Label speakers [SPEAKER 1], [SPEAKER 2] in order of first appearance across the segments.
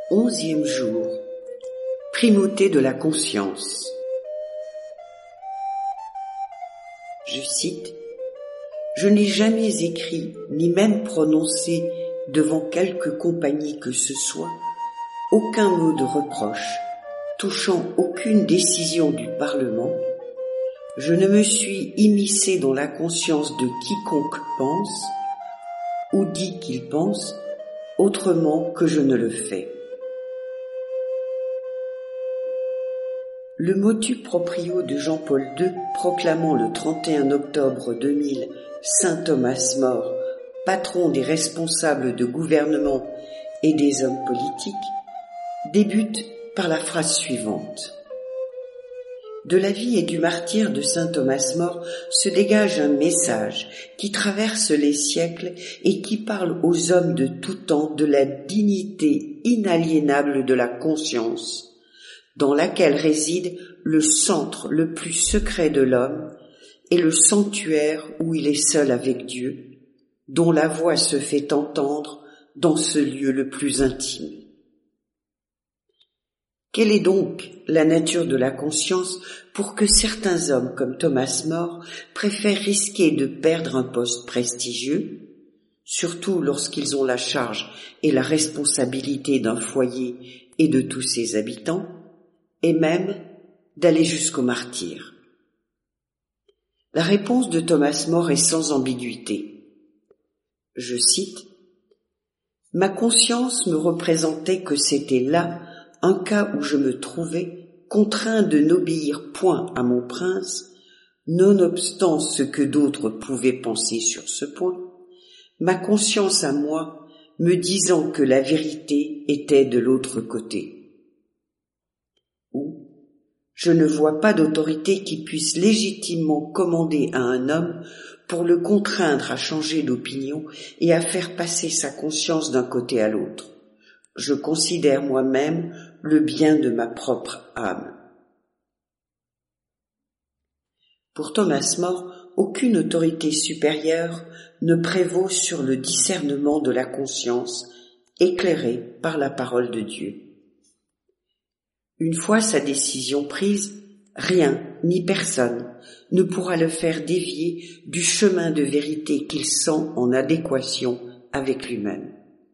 [SPEAKER 1] 11e jour. Primauté de la conscience. Je cite: « Je n'ai jamais écrit, ni même prononcé devant quelque compagnie que ce soit, aucun mot de reproche, touchant aucune décision du Parlement. Je ne me suis immiscé dans la conscience de quiconque pense, ou dit qu'il pense, autrement que je ne le fais. » Le motu proprio de Jean-Paul II proclamant le 31 octobre 2000 Saint Thomas More, patron des responsables de gouvernement et des hommes politiques, débute par la phrase suivante. De la vie et du martyre de Saint Thomas More se dégage un message qui traverse les siècles et qui parle aux hommes de tout temps de la dignité inaliénable de la conscience, dans laquelle réside le centre le plus secret de l'homme et le sanctuaire où il est seul avec Dieu, dont la voix se fait entendre dans ce lieu le plus intime. Quelle est donc la nature de la conscience pour que certains hommes comme Thomas More préfèrent risquer de perdre un poste prestigieux, surtout lorsqu'ils ont la charge et la responsabilité d'un foyer et de tous ses habitants, et même d'aller jusqu'au martyre? La réponse de Thomas More est sans ambiguïté. Je cite: « Ma conscience me représentait que c'était là un cas où je me trouvais contraint de n'obéir point à mon prince, nonobstant ce que d'autres pouvaient penser sur ce point, ma conscience à moi me disant que la vérité était de l'autre côté. Ou, je ne vois pas d'autorité qui puisse légitimement commander à un homme pour le contraindre à changer d'opinion et à faire passer sa conscience d'un côté à l'autre. Je considère moi-même le bien de ma propre âme. » Pour Thomas More, aucune autorité supérieure ne prévaut sur le discernement de la conscience éclairée par la parole de Dieu. Une fois sa décision prise, rien ni personne ne pourra le faire dévier du chemin de vérité qu'il sent en adéquation avec lui-même.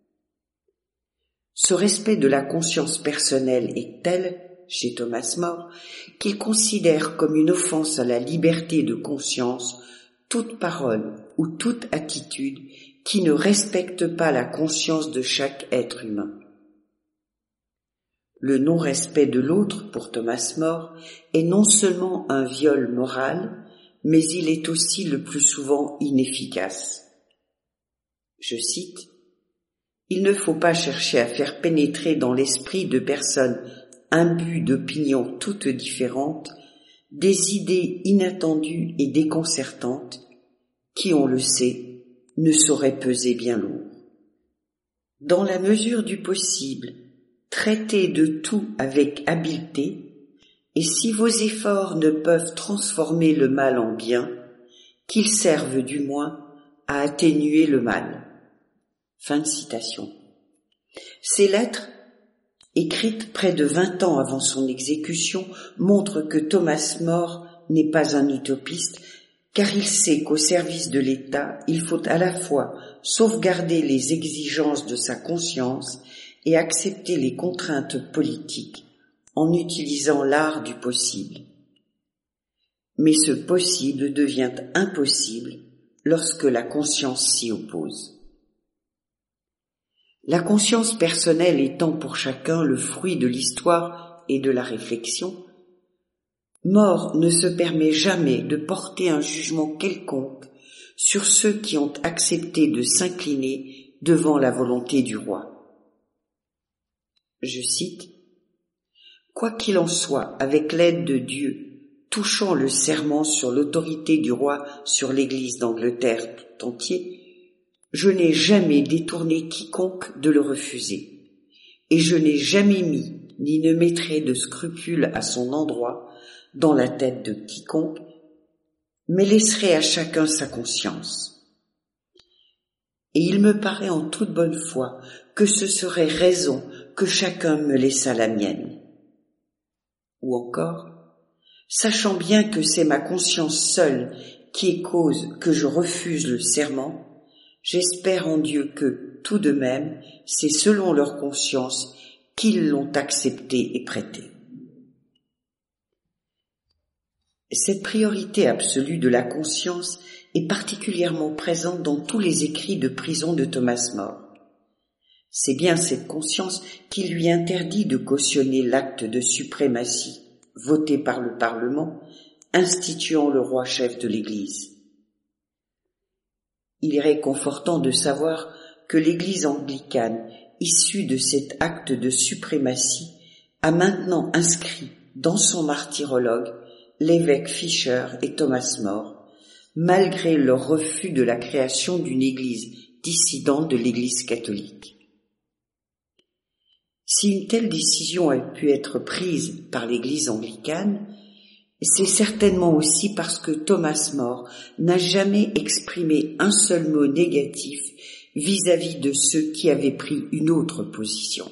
[SPEAKER 1] Ce respect de la conscience personnelle est tel, chez Thomas More, qu'il considère comme une offense à la liberté de conscience toute parole ou toute attitude qui ne respecte pas la conscience de chaque être humain. Le non-respect de l'autre, pour Thomas More, est non seulement un viol moral, mais il est aussi le plus souvent inefficace. Je cite: « Il ne faut pas chercher à faire pénétrer dans l'esprit de personnes imbues d'opinions toutes différentes des idées inattendues et déconcertantes qui, on le sait, ne sauraient peser bien lourd. Dans la mesure du possible, traitez de tout avec habileté, et si vos efforts ne peuvent transformer le mal en bien, qu'ils servent du moins à atténuer le mal. » Fin de citation. Ces lettres, écrites près de 20 ans avant son exécution, montrent que Thomas More n'est pas un utopiste, car il sait qu'au service de l'État, il faut à la fois sauvegarder les exigences de sa conscience et accepter les contraintes politiques en utilisant l'art du possible. Mais ce possible devient impossible lorsque la conscience s'y oppose. La conscience personnelle étant pour chacun le fruit de l'histoire et de la réflexion, More ne se permet jamais de porter un jugement quelconque sur ceux qui ont accepté de s'incliner devant la volonté du roi. Je cite: « Quoi qu'il en soit, avec l'aide de Dieu, touchant le serment sur l'autorité du roi sur l'Église d'Angleterre tout entier, je n'ai jamais détourné quiconque de le refuser, et je n'ai jamais mis, ni ne mettrai de scrupule à son endroit dans la tête de quiconque, mais laisserai à chacun sa conscience. Et il me paraît en toute bonne foi que ce serait raison que chacun me laissa la mienne. Ou encore, sachant bien que c'est ma conscience seule qui est cause que je refuse le serment, j'espère en Dieu que, tout de même, c'est selon leur conscience qu'ils l'ont accepté et prêté. Cette priorité absolue de la conscience est particulièrement présente dans tous les écrits de prison de Thomas More. C'est bien cette conscience qui lui interdit de cautionner l'acte de suprématie voté par le Parlement, instituant le roi chef de l'Église. Il est réconfortant de savoir que l'Église anglicane, issue de cet acte de suprématie, a maintenant inscrit dans son martyrologue l'évêque Fisher et Thomas More, malgré leur refus de la création d'une Église dissidente de l'Église catholique. Si une telle décision a pu être prise par l'Église anglicane, c'est certainement aussi parce que Thomas More n'a jamais exprimé un seul mot négatif vis-à-vis de ceux qui avaient pris une autre position.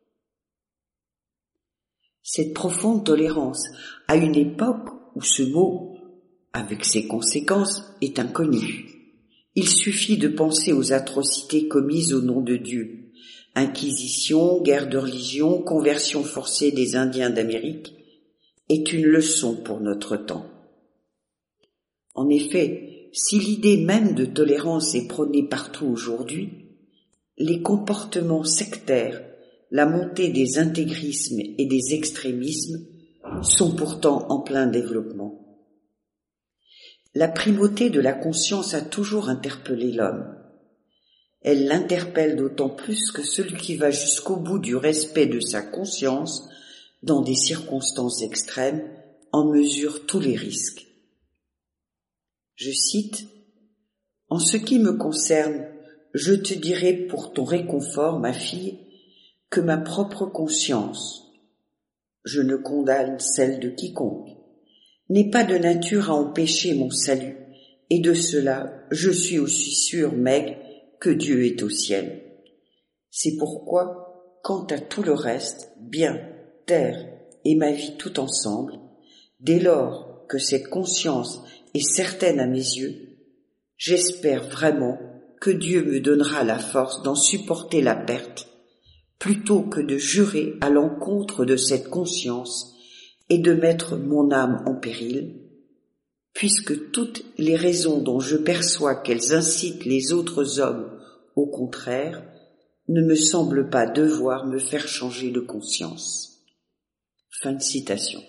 [SPEAKER 1] Cette profonde tolérance, à une époque où ce mot, avec ses conséquences, est inconnu. Il suffit de penser aux atrocités commises au nom de Dieu. Inquisition, guerre de religion, conversion forcée des Indiens d'Amérique, est une leçon pour notre temps. En effet, si l'idée même de tolérance est prônée partout aujourd'hui, les comportements sectaires, la montée des intégrismes et des extrémismes sont pourtant en plein développement. La primauté de la conscience a toujours interpellé l'homme. Elle l'interpelle d'autant plus que celui qui va jusqu'au bout du respect de sa conscience, dans des circonstances extrêmes, en mesure tous les risques. Je cite, « En ce qui me concerne, je te dirai pour ton réconfort, ma fille, que ma propre conscience, je ne condamne celle de quiconque, n'est pas de nature à empêcher mon salut, et de cela je suis aussi sûr, Meg, que Dieu est au ciel. C'est pourquoi, quant à tout le reste, bien, terre et ma vie tout ensemble, dès lors que cette conscience est certaine à mes yeux, j'espère vraiment que Dieu me donnera la force d'en supporter la perte, plutôt que de jurer à l'encontre de cette conscience et de mettre mon âme en péril, puisque toutes les raisons dont je perçois qu'elles incitent les autres hommes, au contraire, ne me semblent pas devoir me faire changer de conscience. » Fin de citation.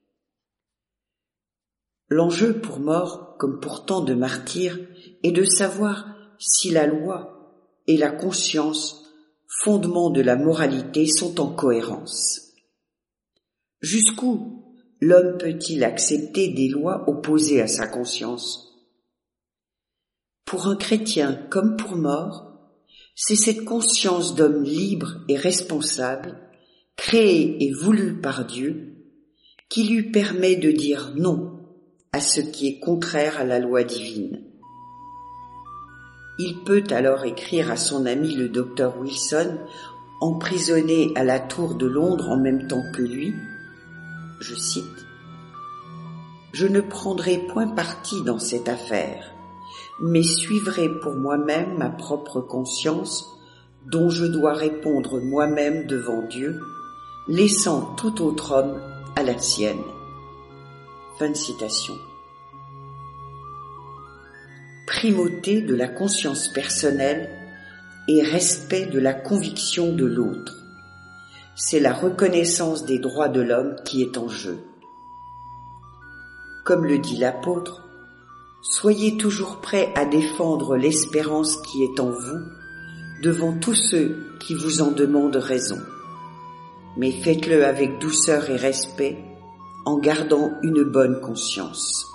[SPEAKER 1] L'enjeu pour More, comme pour tant de martyrs, est de savoir si la loi et la conscience, fondement de la moralité, sont en cohérence. Jusqu'où l'homme peut-il accepter des lois opposées à sa conscience? Pour un chrétien comme pour More, c'est cette conscience d'homme libre et responsable, créée et voulue par Dieu, qui lui permet de dire non à ce qui est contraire à la loi divine. Il peut alors écrire à son ami le docteur Wilson, emprisonné à la Tour de Londres en même temps que lui, je cite, « Je ne prendrai point parti dans cette affaire, mais suivrai pour moi-même ma propre conscience, dont je dois répondre moi-même devant Dieu, laissant tout autre homme à la sienne. » Fin de citation. Primauté de la conscience personnelle et respect de la conviction de l'autre. C'est la reconnaissance des droits de l'homme qui est en jeu. Comme le dit l'apôtre, soyez toujours prêts à défendre l'espérance qui est en vous devant tous ceux qui vous en demandent raison. Mais faites-le avec douceur et respect, en gardant une bonne conscience.